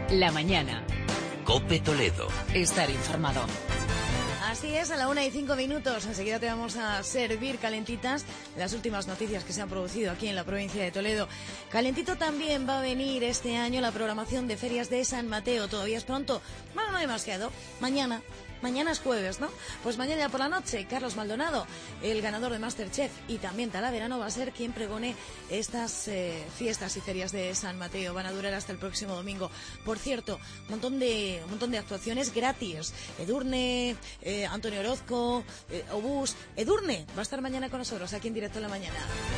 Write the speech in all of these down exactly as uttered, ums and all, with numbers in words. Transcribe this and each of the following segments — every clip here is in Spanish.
La mañana. COPE Toledo. Estar informado. Así es, a la una y cinco minutos. Enseguida te vamos a servir calentitas las últimas noticias que se han producido aquí en la provincia de Toledo. Calentito también va a venir este año la programación de ferias de San Mateo. Todavía es pronto. Bueno, no hay demasiado. Mañana. Mañana es jueves, ¿no? Pues mañana ya por la noche, Carlos Maldonado, el ganador de MasterChef y también Talaverano, va a ser quien pregone estas eh, fiestas y ferias de San Mateo. Van a durar hasta el próximo domingo. Por cierto, un montón de, un montón de actuaciones gratis. Edurne, eh, Antonio Orozco, eh, Obús. Edurne va a estar mañana con nosotros aquí en Directo en la Mañana.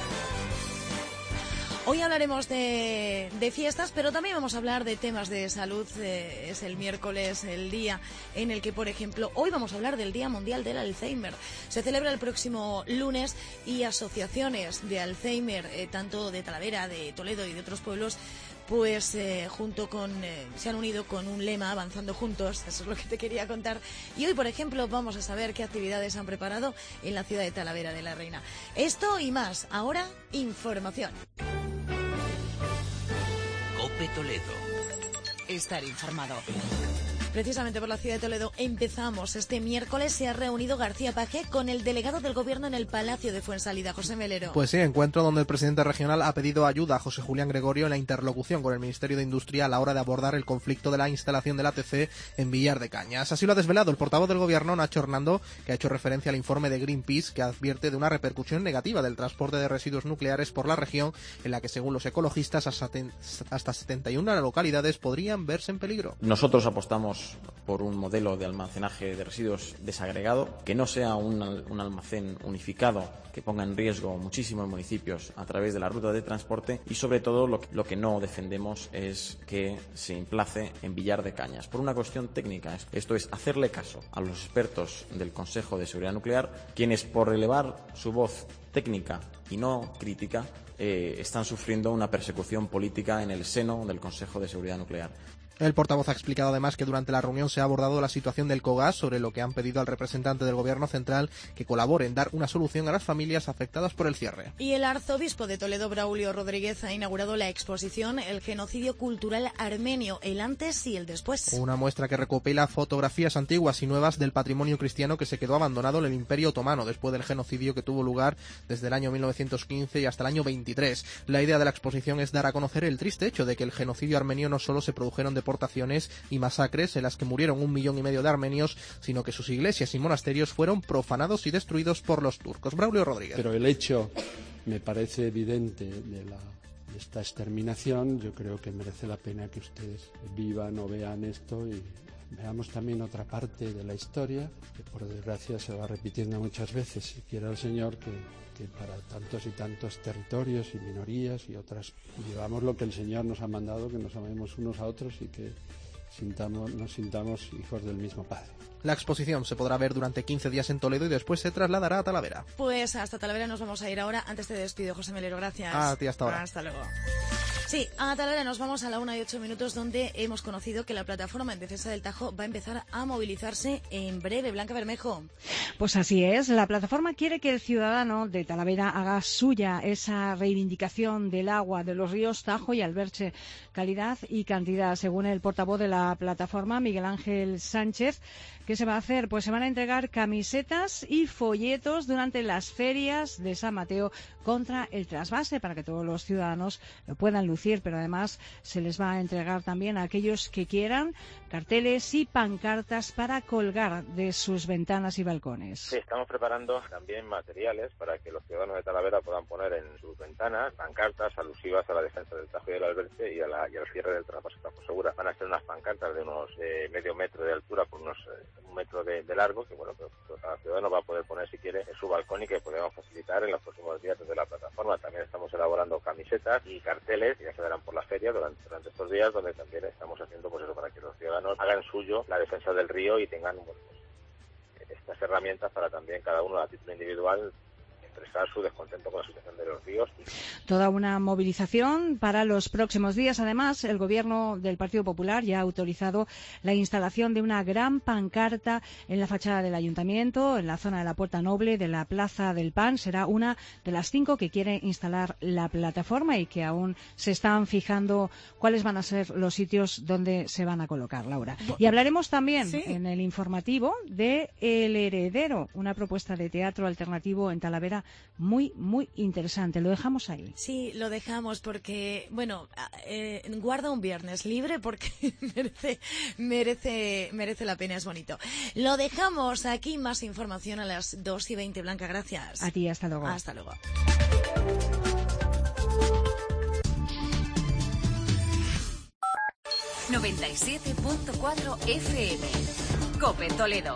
Hoy hablaremos de, de fiestas, pero también vamos a hablar de temas de salud. Eh, es el miércoles, el día en el que, por ejemplo, hoy vamos a hablar del Día Mundial del Alzheimer. Se celebra el próximo lunes y asociaciones de Alzheimer, eh, tanto de Talavera, de Toledo y de otros pueblos, pues eh, junto con eh, se han unido con un lema, avanzando juntos. Eso es lo que te quería contar. Y hoy, por ejemplo, vamos a saber qué actividades han preparado en la ciudad de Talavera de la Reina. Esto y más. Ahora, información. COPE Toledo. Estar informado. Precisamente por la ciudad de Toledo empezamos. Este miércoles se ha reunido García Paje con el delegado del Gobierno en el Palacio de Fuensalida, José Melero. Pues sí, encuentro donde el presidente regional ha pedido ayuda a José Julián Gregorio en la interlocución con el Ministerio de Industria a la hora de abordar el conflicto de la instalación del A T C en Villar de Cañas. Así lo ha desvelado el portavoz del Gobierno, Nacho Hernando, que ha hecho referencia al informe de Greenpeace, que advierte de una repercusión negativa del transporte de residuos nucleares por la región, en la que, según los ecologistas, hasta setenta y una localidades podrían verse en peligro. Nosotros apostamos por un modelo de almacenaje de residuos desagregado, que no sea un, un almacén unificado que ponga en riesgo muchísimos municipios a través de la ruta de transporte, y sobre todo lo que, lo que no defendemos es que se emplace en Villar de Cañas. Por una cuestión técnica, esto es hacerle caso a los expertos del Consejo de Seguridad Nuclear, quienes por elevar su voz técnica y no crítica eh, están sufriendo una persecución política en el seno del Consejo de Seguridad Nuclear. El portavoz ha explicado además que durante la reunión se ha abordado la situación del COGAS, sobre lo que han pedido al representante del Gobierno central que colabore en dar una solución a las familias afectadas por el cierre. Y el arzobispo de Toledo, Braulio Rodríguez, ha inaugurado la exposición El genocidio cultural armenio, el antes y el después. Una muestra que recopila fotografías antiguas y nuevas del patrimonio cristiano que se quedó abandonado en el Imperio Otomano después del genocidio que tuvo lugar desde el año mil novecientos quince y hasta el año veintitrés. La idea de la exposición es dar a conocer el triste hecho de que el genocidio armenio no solo se produjeron de deportaciones y masacres en las que murieron un millón y medio de armenios, sino que sus iglesias y monasterios fueron profanados y destruidos por los turcos. Braulio Rodríguez. Pero el hecho me parece evidente de, la, de esta exterminación. Yo creo que merece la pena que ustedes vivan o vean esto y veamos también otra parte de la historia, que por desgracia se va repitiendo muchas veces. Y quiera el Señor que, que para tantos y tantos territorios y minorías y otras vivamos lo que el Señor nos ha mandado, que nos amemos unos a otros y que sintamos, nos sintamos hijos del mismo Padre. La exposición se podrá ver durante quince días en Toledo y después se trasladará a Talavera. Pues hasta Talavera nos vamos a ir ahora. Antes te despido, José Melero, gracias. A ti, hasta ahora. Hasta luego. Sí, a Talavera nos vamos a la una y ocho minutos, donde hemos conocido que la plataforma en defensa del Tajo va a empezar a movilizarse en breve. Blanca Bermejo. Pues así es, la plataforma quiere que el ciudadano de Talavera haga suya esa reivindicación del agua de los ríos Tajo y Alberche, calidad y cantidad. Según el portavoz de la plataforma, Miguel Ángel Sánchez, ¿qué se va a hacer? Pues se van a entregar camisetas y folletos durante las ferias de San Mateo contra el trasvase, para que todos los ciudadanos lo puedan lucir, pero además se les va a entregar también a aquellos que quieran carteles y pancartas para colgar de sus ventanas y balcones. Sí, estamos preparando también materiales para que los ciudadanos de Talavera puedan poner en sus ventanas pancartas alusivas a la defensa del Tajo y del Alberche y, a la, y al cierre del trasvase Tajo Segura. Van a ser unas pancartas de unos eh, medio metro de altura por unos eh, un metro de, de largo, que bueno, que cada ciudadano va a poder poner si quiere en su balcón y que podemos facilitar en los próximos días desde la plataforma. También estamos elaborando camisetas y carteles que ya se darán por la feria durante, durante estos días, donde también estamos haciendo pues eso, para que los ciudadanos hagan suyo la defensa del río y tengan bueno, pues, estas herramientas para también cada uno a título individual expresar su descontento con la situación de los ríos. Toda una movilización para los próximos días. Además, el Gobierno del Partido Popular ya ha autorizado la instalación de una gran pancarta en la fachada del Ayuntamiento, en la zona de la Puerta Noble de la Plaza del Pan. Será una de las cinco que quiere instalar la plataforma y que aún se están fijando cuáles van a ser los sitios donde se van a colocar, Laura. Y hablaremos también ¿Sí? en el informativo de El Heredero, una propuesta de teatro alternativo en Talavera muy, muy interesante. Lo dejamos ahí. Sí, lo dejamos porque, bueno, eh, guarda un viernes libre porque merece, merece, merece la pena, es bonito. Lo dejamos aquí, más información a las dos y veinte. Blanca, gracias. A ti, hasta luego. Hasta luego. noventa y siete punto cuatro F M. COPE Toledo.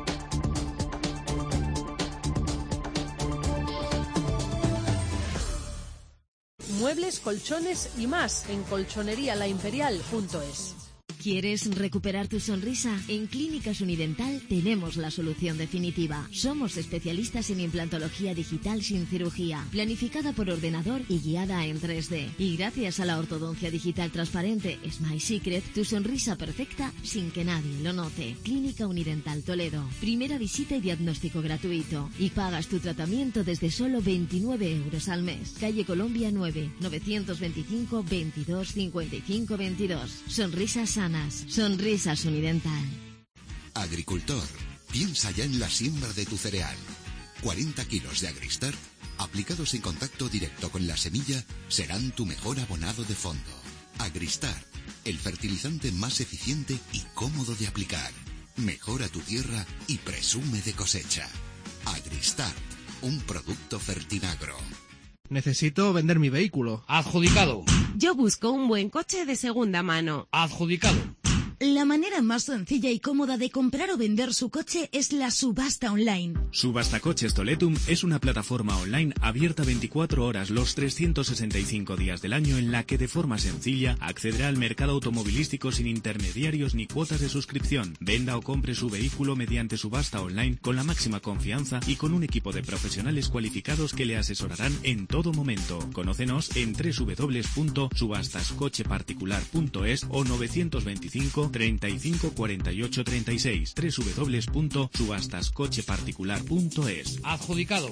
Muebles, colchones y más en colchonería la imperial punto es. ¿Quieres recuperar tu sonrisa? En Clínicas Unidental tenemos la solución definitiva. Somos especialistas en implantología digital sin cirugía, planificada por ordenador y guiada en tres D. Y gracias a la ortodoncia digital transparente Smile Secret, tu sonrisa perfecta sin que nadie lo note. Clínica Unidental Toledo. Primera visita y diagnóstico gratuito. Y pagas tu tratamiento desde solo veintinueve euros al mes. Calle Colombia nueve, novecientos veinticinco, veintidós, cincuenta y cinco, veintidós. Sonrisas sanas. Sonrisas Unidental. Agricultor, piensa ya en la siembra de tu cereal. cuarenta kilos de Agristar, aplicados en contacto directo con la semilla, serán tu mejor abonado de fondo. Agristar, el fertilizante más eficiente y cómodo de aplicar. Mejora tu tierra y presume de cosecha. Agristar, un producto Fertinagro. Necesito vender mi vehículo. Adjudicado. Yo busco un buen coche de segunda mano. Adjudicado. La manera más sencilla y cómoda de comprar o vender su coche es la subasta online. Subastacoches Toletum es una plataforma online abierta veinticuatro horas los trescientos sesenta y cinco días del año en la que de forma sencilla accederá al mercado automovilístico sin intermediarios ni cuotas de suscripción. Venda o compre su vehículo mediante subasta online con la máxima confianza y con un equipo de profesionales cualificados que le asesorarán en todo momento. Conócenos en doble u doble u doble u punto subastascocheparticular punto es o novecientos veinticinco, treinta y cinco, cuarenta y ocho, treinta y seis. doble u doble u doble u punto subastascocheparticular punto es. Adjudicado.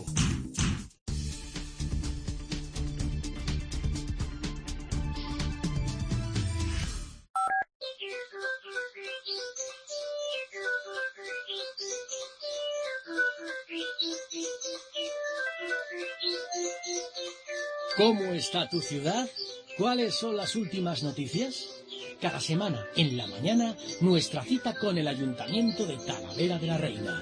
¿Cómo está tu ciudad? ¿Cuáles son las últimas noticias? Cada semana, en la mañana, nuestra cita con el Ayuntamiento de Talavera de la Reina.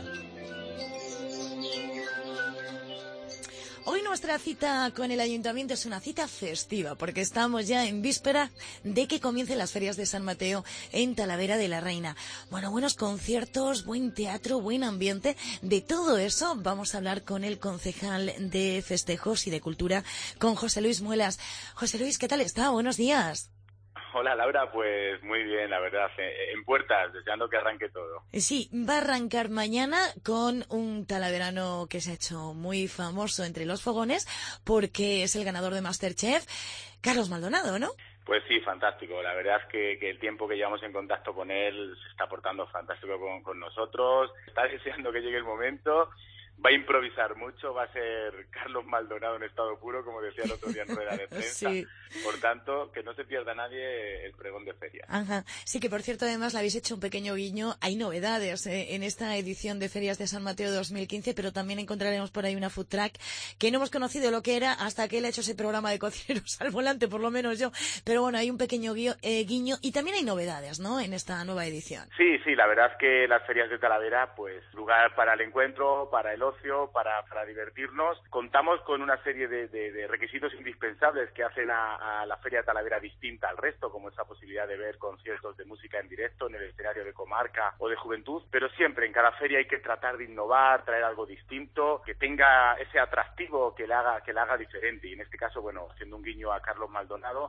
Hoy nuestra cita con el Ayuntamiento es una cita festiva, porque estamos ya en víspera de que comiencen las ferias de San Mateo en Talavera de la Reina. Bueno, buenos conciertos, buen teatro, buen ambiente. De todo eso vamos a hablar con el concejal de Festejos y de Cultura, con José Luis Muelas. José Luis, ¿qué tal está? Buenos días. Hola Laura, pues muy bien, la verdad, en puertas, deseando que arranque todo. Sí, va a arrancar mañana con un talaverano que se ha hecho muy famoso entre los fogones porque es el ganador de MasterChef, Carlos Maldonado, ¿no? Pues sí, fantástico. La verdad es que, que el tiempo que llevamos en contacto con él se está portando fantástico con, con nosotros. Está deseando que llegue el momento. Va a improvisar mucho, va a ser Carlos Maldonado en estado puro, como decía el otro día en rueda de prensa. Sí. Por tanto, que no se pierda nadie el pregón de feria. Ajá. Sí, que por cierto, además, le habéis hecho un pequeño guiño. Hay novedades eh, en esta edición de Ferias de San Mateo dos mil quince, pero también encontraremos por ahí una food truck que no hemos conocido lo que era hasta que él ha hecho ese programa de cocineros al volante, por lo menos yo. Pero bueno, hay un pequeño guiño, eh, guiño y también hay novedades, ¿no?, en esta nueva edición. Sí, sí, la verdad es que las ferias de Talavera, pues, lugar para el encuentro, para el ocio, para, para divertirnos. Contamos con una serie de, de, de requisitos indispensables que hacen a, a la Feria de Talavera distinta al resto, como esa posibilidad de ver conciertos de música en directo en el escenario de comarca o de juventud, pero siempre en cada feria hay que tratar de innovar, traer algo distinto, que tenga ese atractivo que le haga, que le haga diferente, y en este caso, bueno, haciendo un guiño a Carlos Maldonado,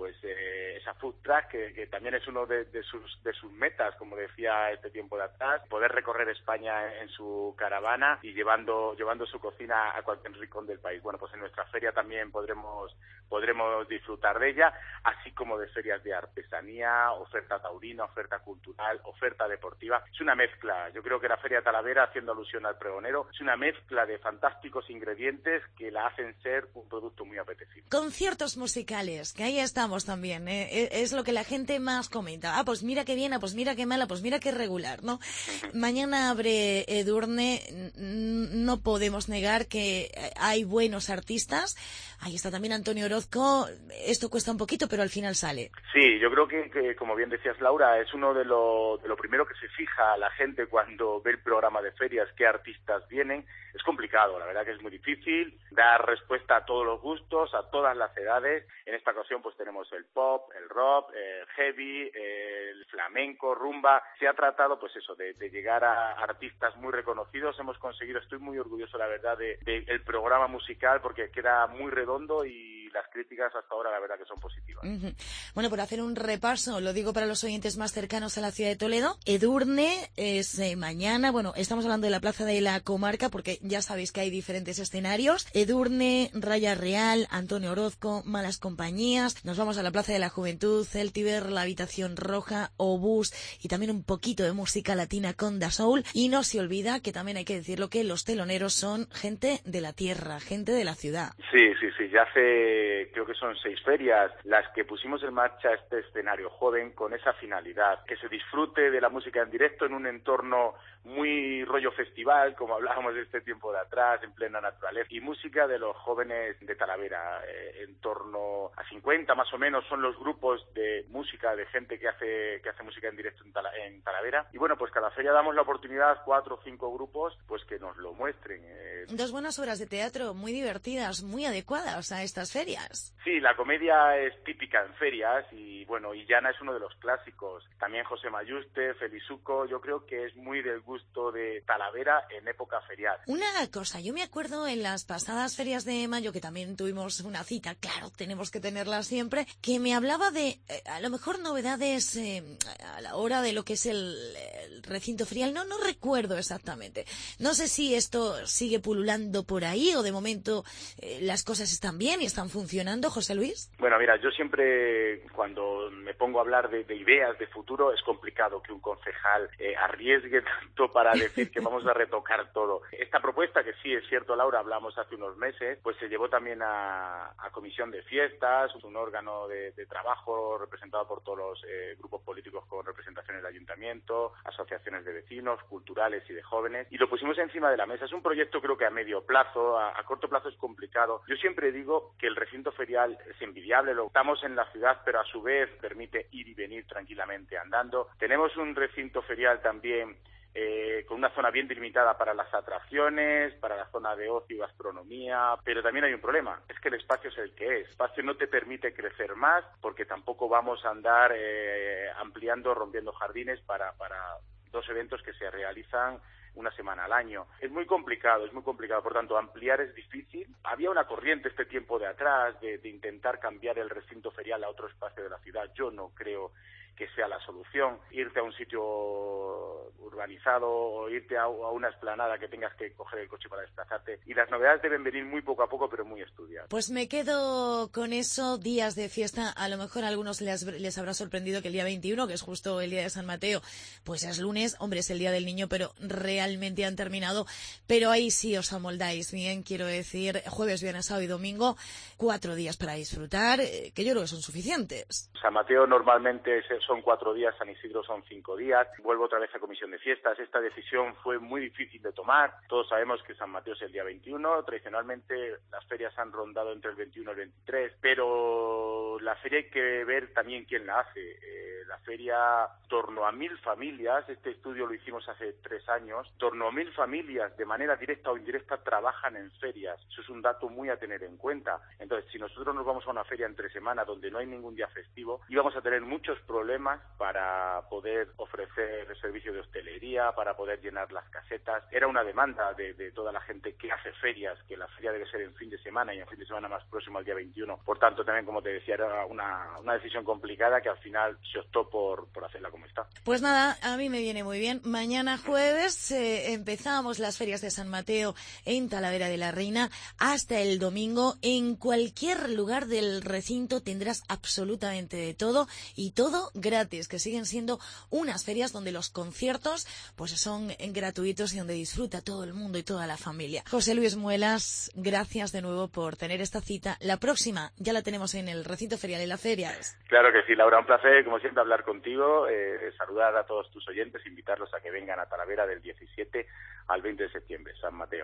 pues eh, esa food truck que, que también es uno de, de sus de sus metas, como decía este tiempo de atrás, poder recorrer España en, en su caravana y llevando llevando su cocina a cualquier rincón del país. Bueno, pues en nuestra feria también podremos podremos disfrutar de ella, así como de ferias de artesanía, oferta taurina, oferta cultural, oferta deportiva. Es una mezcla. Yo creo que la Feria Talavera, haciendo alusión al pregonero, es una mezcla de fantásticos ingredientes que la hacen ser un producto muy apetecible. Conciertos musicales, que ahí estamos también, ¿eh? Es lo que la gente más comenta. Ah, pues mira qué bien, ah, pues mira qué mala, pues mira qué regular, ¿no? Mañana abre Edurne, no podemos negar que hay buenos artistas. Ahí está también Antonio Orozco. Esto cuesta un poquito, pero al final sale. Sí, yo creo que, que como bien decías, Laura, es uno de lo, de lo primero que se fija la gente cuando ve el programa de ferias, qué artistas vienen. Es complicado, la verdad que es muy difícil dar respuesta a todos los gustos, a todas las edades. En esta ocasión pues tenemos el pop, el rock, el heavy, el flamenco, rumba. Se ha tratado pues eso, de, de llegar a artistas muy reconocidos. Hemos conseguido, estoy muy orgulloso la verdad de, de el programa musical porque queda muy redondo y las críticas hasta ahora la verdad que son positivas. Uh-huh. Bueno, por hacer un repaso, lo digo para los oyentes más cercanos a la ciudad de Toledo, Edurne es eh, mañana, bueno, estamos hablando de la Plaza de la Comarca porque ya sabéis que hay diferentes escenarios. Edurne, Raya Real, Antonio Orozco, Malas Compañías. Nos vamos a la Plaza de la Juventud, Celtiber, La Habitación Roja, Obús y también un poquito de música latina con Da Soul. Y no se olvida que también hay que decirlo que los teloneros son gente de la tierra, gente de la ciudad. Sí, sí, sí, ya hace creo que son seis ferias las que pusimos en marcha este escenario joven con esa finalidad, que se disfrute de la música en directo en un entorno muy rollo festival, como hablábamos de este tiempo de atrás, en plena naturaleza, y música de los jóvenes de Talavera, eh, en torno a cincuenta más o menos son los grupos de música, de gente que hace que hace música en directo en, Tala, en Talavera, y bueno, pues cada feria damos la oportunidad a cuatro o cinco grupos pues que nos lo muestren. Eh. Dos buenas obras de teatro muy divertidas, muy adecuadas a estas ferias. Sí, la comedia es típica en ferias y bueno, Illana es uno de los clásicos. También José Mayuste, Felizuco, yo creo que es muy del gusto de Talavera en época ferial. Una cosa, yo me acuerdo en las pasadas ferias de mayo, que también tuvimos una cita, claro, tenemos que tenerla siempre, que me hablaba de, eh, a lo mejor novedades eh, a la hora de lo que es el, el recinto ferial, no, no recuerdo exactamente. No sé si esto sigue pululando por ahí o de momento eh, las cosas están bien y están funcionando, José Luis. Bueno, mira, yo siempre cuando me pongo a hablar de, de ideas de futuro es complicado que un concejal eh, arriesgue tanto para decir que vamos a retocar todo. Esta propuesta, que sí es cierto, Laura, hablamos hace unos meses, pues se llevó también a, a Comisión de Fiestas, un órgano de, de trabajo representado por todos los eh, grupos políticos con representación en el ayuntamiento, asociaciones de vecinos, culturales y de jóvenes, y lo pusimos encima de la mesa. Es un proyecto creo que a medio plazo, a, a corto plazo es complicado. Yo siempre digo que el recinto ferial es envidiable, lo estamos en la ciudad, pero a su vez permite ir y venir tranquilamente andando. Tenemos un recinto ferial también Eh, con una zona bien delimitada para las atracciones, para la zona de ocio y gastronomía, pero también hay un problema, es que el espacio es el que es. El espacio no te permite crecer más porque tampoco vamos a andar eh, ampliando, rompiendo jardines para, para dos eventos que se realizan una semana al año. Es muy complicado, es muy complicado, por tanto, ampliar es difícil. Había una corriente este tiempo de atrás de, de intentar cambiar el recinto ferial a otro espacio de la ciudad. Yo no creo que sea la solución, irte a un sitio urbanizado o irte a, a una explanada que tengas que coger el coche para desplazarte, y las novedades deben venir muy poco a poco pero muy estudiadas. Pues me quedo con eso, días de fiesta. A lo mejor a algunos les, les habrá sorprendido que el día veintiuno, que es justo el día de San Mateo, pues es lunes, hombre, es el día del niño, pero realmente han terminado, pero ahí sí os amoldáis bien, quiero decir, jueves, viernes, sábado y domingo, cuatro días para disfrutar, que yo creo que son suficientes. San Mateo normalmente son cuatro días, San Isidro son cinco días. Vuelvo otra vez a Comisión de Fiestas. Esta decisión fue muy difícil de tomar. Todos sabemos que San Mateo es el día veintiuno. Tradicionalmente las ferias han rondado entre el veintiuno y el veintitrés, pero la feria hay que ver también quién la hace. Eh, la feria, torno a mil familias, este estudio lo hicimos hace tres años, torno a mil familias de manera directa o indirecta trabajan en ferias. Eso es un dato muy a tener en cuenta. Entonces, si nosotros nos vamos a una feria entre semana donde no hay ningún día festivo, íbamos a tener muchos problemas para poder ofrecer servicio de hostelería, para poder llenar las casetas. Era una demanda de, de toda la gente que hace ferias, que la feria debe ser en fin de semana y en fin de semana más próximo al día veintiuno. Por tanto, también, como te decía, era una, una decisión complicada que al final se optó por, por hacerla como está. Pues nada, a mí me viene muy bien. Mañana jueves eh, empezamos las ferias de San Mateo en Talavera de la Reina hasta el domingo. En cualquier lugar del recinto tendrás absolutamente de todo y todo gratis, que siguen siendo unas ferias donde los conciertos pues son gratuitos y donde disfruta todo el mundo y toda la familia. José Luis Muelas, gracias de nuevo por tener esta cita. La próxima ya la tenemos en el recinto ferial, en la feria. Claro que sí, Laura, un placer, como siempre, hablar contigo, eh, saludar a todos tus oyentes, invitarlos a que vengan a Talavera del diecisiete al veinte de septiembre, San Mateo.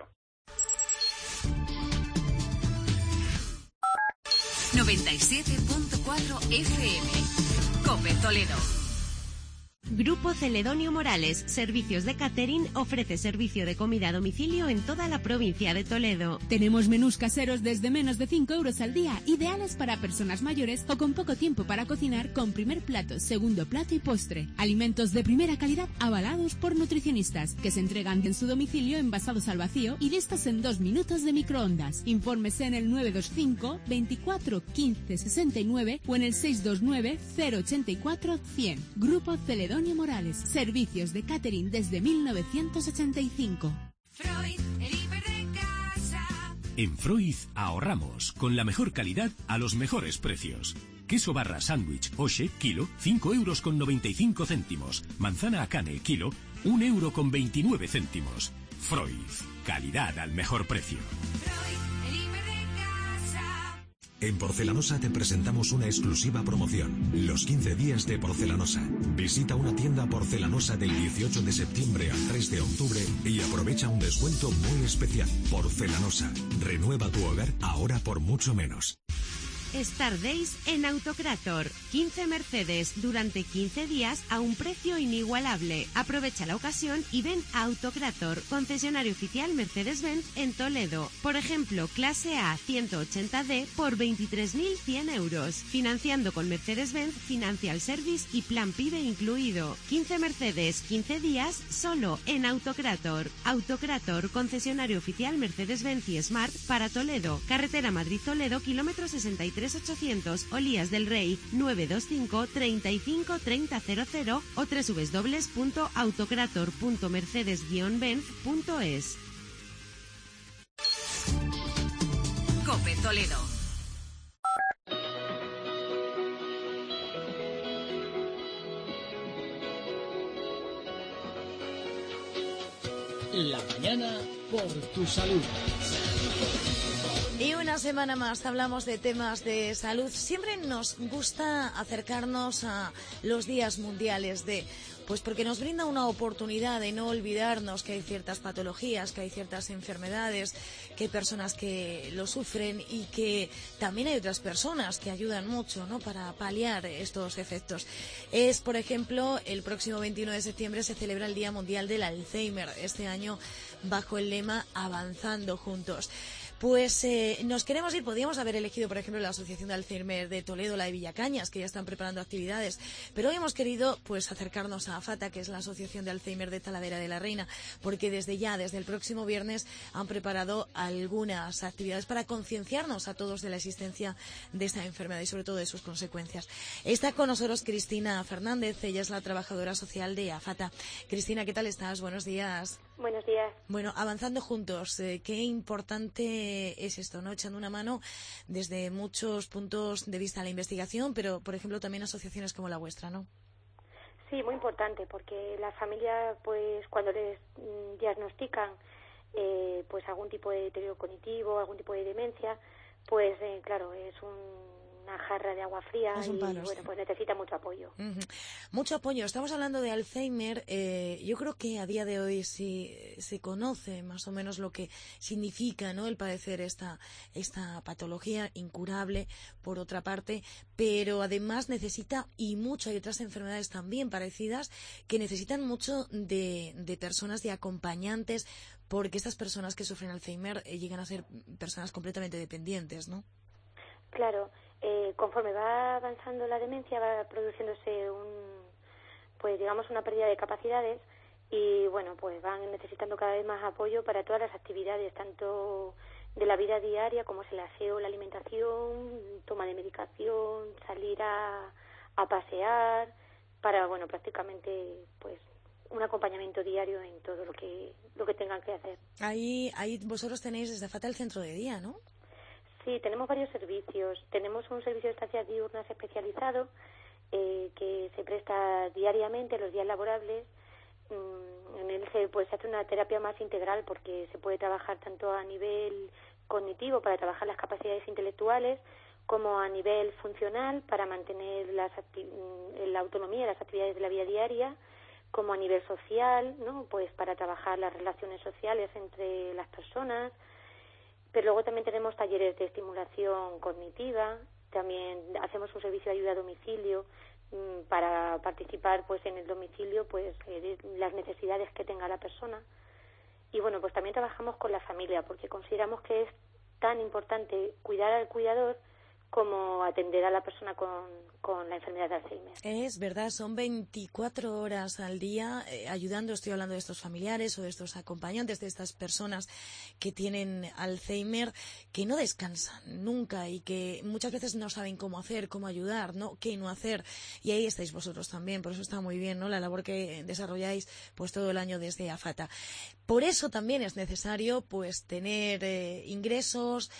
noventa y siete punto cuatro F M, COPE Toledo. Grupo Celedonio Morales, Servicios de Catering, ofrece servicio de comida a domicilio en toda la provincia de Toledo. Tenemos menús caseros desde menos de cinco euros al día, ideales para personas mayores o con poco tiempo para cocinar, con primer plato, segundo plato y postre. Alimentos de primera calidad avalados por nutricionistas, que se entregan en su domicilio envasados al vacío y listos en dos minutos de microondas. Infórmese en el nueve dos cinco, veinticuatro, quince, sesenta y nueve o en el seis dos nueve, cero ochenta y cuatro, cien. Grupo Celedonio Morales, servicios de catering desde mil novecientos ochenta y cinco. Freud, el hiper de casa. En Freud ahorramos con la mejor calidad a los mejores precios. Queso barra sándwich Oche, kilo, cinco euros con noventa y cinco céntimos. Manzana Akane, kilo, un euro con veintinueve céntimos. Freud, calidad al mejor precio. Freud, el hiper de casa. En Porcelanosa te presentamos una exclusiva promoción, los quince días de Porcelanosa. Visita una tienda Porcelanosa del dieciocho de septiembre al tres de octubre y aprovecha un descuento muy especial. Porcelanosa, renueva tu hogar ahora por mucho menos. Star Days en Autocrator. quince Mercedes durante quince días a un precio inigualable. Aprovecha la ocasión y ven a Autocrator, concesionario oficial Mercedes-Benz en Toledo. Por ejemplo, clase A ciento ochenta D por veintitrés mil cien euros. Financiando con Mercedes-Benz, Financial Service y Plan PIBE incluido. quince Mercedes, quince días solo en Autocrator. Autocrator, concesionario oficial Mercedes-Benz y Smart para Toledo. Carretera Madrid-Toledo, kilómetro sesenta y tres ochocientos, Olías del Rey, nueve dos cinco, treinta y cinco, treinta cero cero o doble u doble u doble u punto autocrator punto mercedes guion benz punto es. COPE Toledo. La mañana por tu salud. Y una semana más hablamos de temas de salud. Siempre nos gusta acercarnos a los días mundiales de... Pues porque nos brinda una oportunidad de no olvidarnos que hay ciertas patologías, que hay ciertas enfermedades, que hay personas que lo sufren y que también hay otras personas que ayudan mucho, ¿no?, para paliar estos efectos. Es, por ejemplo, el próximo veintiuno de septiembre se celebra el Día Mundial del Alzheimer, este año bajo el lema Avanzando Juntos. Pues eh, nos queremos ir, podríamos haber elegido, por ejemplo, la Asociación de Alzheimer de Toledo, la de Villacañas, que ya están preparando actividades, pero hoy hemos querido pues acercarnos a AFATA, que es la Asociación de Alzheimer de Talavera de la Reina, porque desde ya, desde el próximo viernes, han preparado algunas actividades para concienciarnos a todos de la existencia de esta enfermedad y sobre todo de sus consecuencias. Está con nosotros Cristina Fernández, ella es la trabajadora social de AFATA. Cristina, ¿qué tal estás? Buenos días. Buenos días. Bueno, avanzando juntos, eh, qué importante es esto, ¿no? Echando una mano desde muchos puntos de vista a la investigación, pero, por ejemplo, también asociaciones como la vuestra, ¿no? Sí, muy importante, porque las familias, pues, cuando les mm, diagnostican eh, pues algún tipo de deterioro cognitivo, algún tipo de demencia, pues, eh, claro, es un, una jarra de agua fría Es un y palo, bueno, sí. pues necesita mucho apoyo. Ujú. Mucho apoyo. Estamos hablando de Alzheimer. Eh, yo creo que a día de hoy sí se conoce más o menos lo que significa, ¿no?, el padecer esta, esta patología incurable, por otra parte, pero además necesita, y mucho, hay otras enfermedades también parecidas, que necesitan mucho de, de personas, de acompañantes, porque estas personas que sufren Alzheimer eh, llegan a ser personas completamente dependientes, ¿no? Claro, eh, conforme va avanzando la demencia va produciéndose un, pues digamos una pérdida de capacidades y bueno, pues van necesitando cada vez más apoyo para todas las actividades, tanto de la vida diaria como es el aseo, la alimentación, toma de medicación, salir a, a pasear, para bueno, prácticamente pues un acompañamiento diario en todo lo que lo que tengan que hacer. Ahí, ahí vosotros tenéis desde Afata el centro de día, ¿no? Sí, tenemos varios servicios. Tenemos un servicio de estancias diurnas especializado eh, que se presta diariamente los días laborables. Mm, en él se, pues, se hace una terapia más integral porque se puede trabajar tanto a nivel cognitivo para trabajar las capacidades intelectuales como a nivel funcional para mantener las la autonomía de las actividades de la vida diaria, como a nivel social, ¿no?, pues para trabajar las relaciones sociales entre las personas. Pero luego también tenemos talleres de estimulación cognitiva, también hacemos un servicio de ayuda a domicilio mmm, para participar pues en el domicilio pues eh, de las necesidades que tenga la persona. Y bueno, pues también trabajamos con la familia porque consideramos que es tan importante cuidar al cuidador como atender a la persona con, con la enfermedad de Alzheimer. Es verdad, son veinticuatro horas al día eh, ayudando, estoy hablando de estos familiares o de estos acompañantes, de estas personas que tienen Alzheimer, que no descansan nunca y que muchas veces no saben cómo hacer, cómo ayudar, ¿no?, qué no hacer. Y ahí estáis vosotros también, por eso está muy bien, ¿no?, la labor que desarrolláis pues todo el año desde Afata. Por eso también es necesario pues tener eh, ingresos,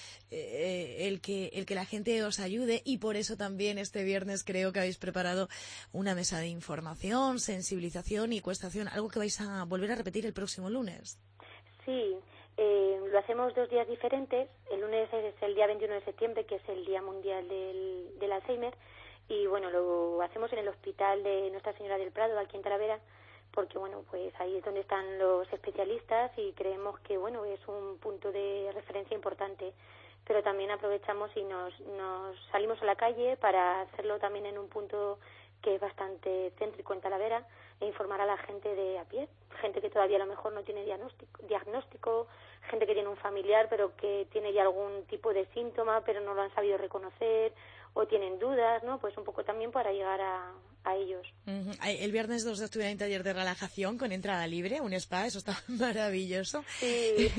eh, el que el que la gente os ayude, y por eso también este viernes creo que habéis preparado una mesa de información, sensibilización y cuestación, algo que vais a volver a repetir el próximo lunes. Sí, eh, lo hacemos dos días diferentes. El lunes es el día veintiuno de septiembre, que es el Día Mundial del, del Alzheimer, y bueno, lo hacemos en el Hospital de Nuestra Señora del Prado, aquí en Talavera, porque bueno, pues ahí es donde están los especialistas y creemos que bueno, es un punto de referencia importante. Pero también aprovechamos y nos, nos salimos a la calle para hacerlo también en un punto que es bastante céntrico en Talavera e informar a la gente de a pie, gente que todavía a lo mejor no tiene diagnóstico, diagnóstico, gente que tiene un familiar pero que tiene ya algún tipo de síntoma pero no lo han sabido reconocer o tienen dudas, ¿no? Pues un poco también para llegar a, a ellos. Uh-huh. El viernes dos de octubre hay un taller de relajación con entrada libre, un spa, eso está maravilloso. Sí.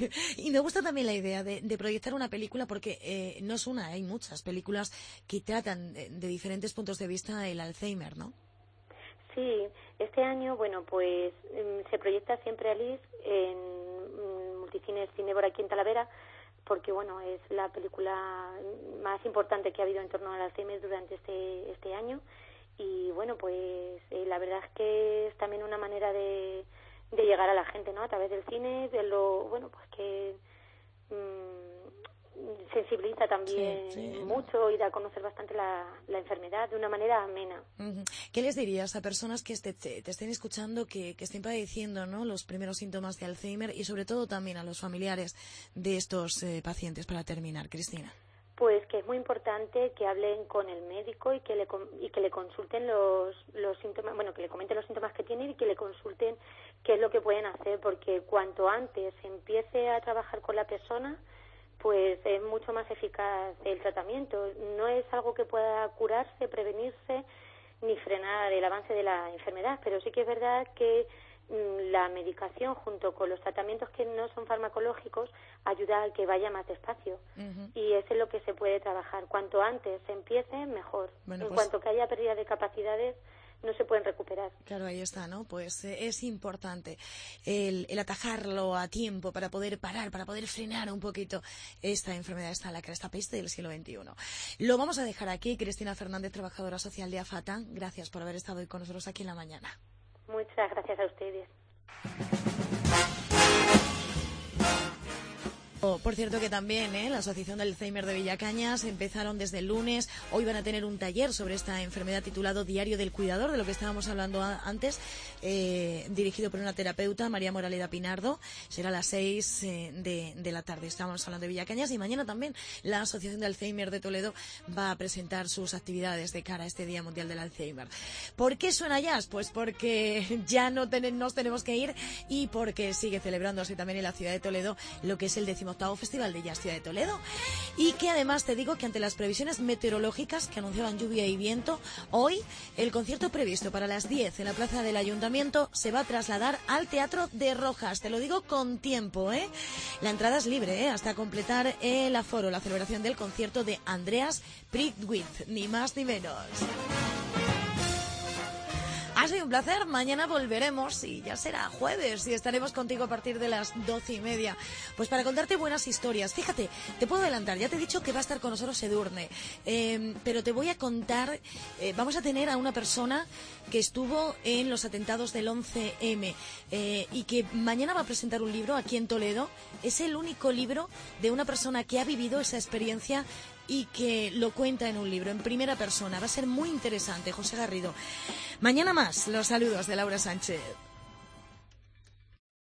Y me gusta también la idea de, de proyectar una película porque eh, no es una, hay muchas películas que tratan de, de diferentes puntos de vista el Alzheimer, ¿no? Sí, este año, bueno, pues se proyecta siempre Alice en Multicines Cinebor aquí en Talavera, porque bueno, es la película más importante que ha habido en torno al Alzheimer durante este este año. Y bueno, pues eh, la verdad es que es también una manera de, de llegar a la gente, ¿no?, a través del cine, de lo, bueno, pues que mmm, sensibiliza también sí, sí, mucho ¿no? y da a conocer bastante la, la enfermedad de una manera amena. Uh-huh. ¿Qué les dirías a personas que te, te, te estén escuchando, que, que estén padeciendo, ¿no?, los primeros síntomas de Alzheimer, y sobre todo también a los familiares de estos eh, pacientes, para terminar, Cristina? Pues que es muy importante que hablen con el médico y que le y que le consulten los los síntomas, bueno, que le comenten los síntomas que tienen y que le consulten qué es lo que pueden hacer, porque cuanto antes se empiece a trabajar con la persona, pues es mucho más eficaz el tratamiento. No es algo que pueda curarse, prevenirse ni frenar el avance de la enfermedad, pero sí que es verdad que la medicación junto con los tratamientos que no son farmacológicos ayuda a que vaya más despacio. Uh-huh. Y eso es lo que se puede trabajar. Cuanto antes se empiece, mejor. Bueno, en pues... cuanto que haya pérdida de capacidades, no se pueden recuperar. Claro, ahí está, ¿no? Pues eh, es importante el, el atajarlo a tiempo para poder parar, para poder frenar un poquito esta enfermedad, esta lacra, esta peste del siglo veintiuno. Lo vamos a dejar aquí. Cristina Fernández, trabajadora social de Afata, gracias por haber estado hoy con nosotros aquí en la mañana. Muchas gracias a ustedes. Por cierto que también ¿eh? la Asociación del Alzheimer de Villacañas empezaron desde el lunes. Hoy van a tener un taller sobre esta enfermedad titulado Diario del Cuidador, de lo que estábamos hablando a, antes, eh, dirigido por una terapeuta, María Moraleda Pinardo. Será a las seis eh, de, de la tarde. Estamos hablando de Villacañas y mañana también la Asociación de Alzheimer de Toledo va a presentar sus actividades de cara a este Día Mundial del Alzheimer. ¿Por qué suena jazz? Pues porque ya no ten- nos tenemos que ir y porque sigue celebrándose también en la ciudad de Toledo lo que es el decimoctavo Festival de Jazz Ciudad de Toledo, y que además te digo que ante las previsiones meteorológicas que anunciaban lluvia y viento, hoy el concierto previsto para las diez en la plaza del Ayuntamiento se va a trasladar al Teatro de Rojas. Te lo digo con tiempo, ¿eh? La entrada es libre, ¿eh? Hasta completar el aforo, la celebración del concierto de Andreas Prittwitz, ni más ni menos. Ha sido un placer, mañana volveremos y ya será jueves y estaremos contigo a partir de las doce y media, pues para contarte buenas historias. Fíjate, te puedo adelantar, ya te he dicho que va a estar con nosotros Edurne, eh, pero te voy a contar, eh, vamos a tener a una persona que estuvo en los atentados del once eme eh, y que mañana va a presentar un libro aquí en Toledo. Es el único libro de una persona que ha vivido esa experiencia y que lo cuenta en un libro, en primera persona. Va a ser muy interesante, José Garrido. Mañana más, los saludos de Laura Sánchez.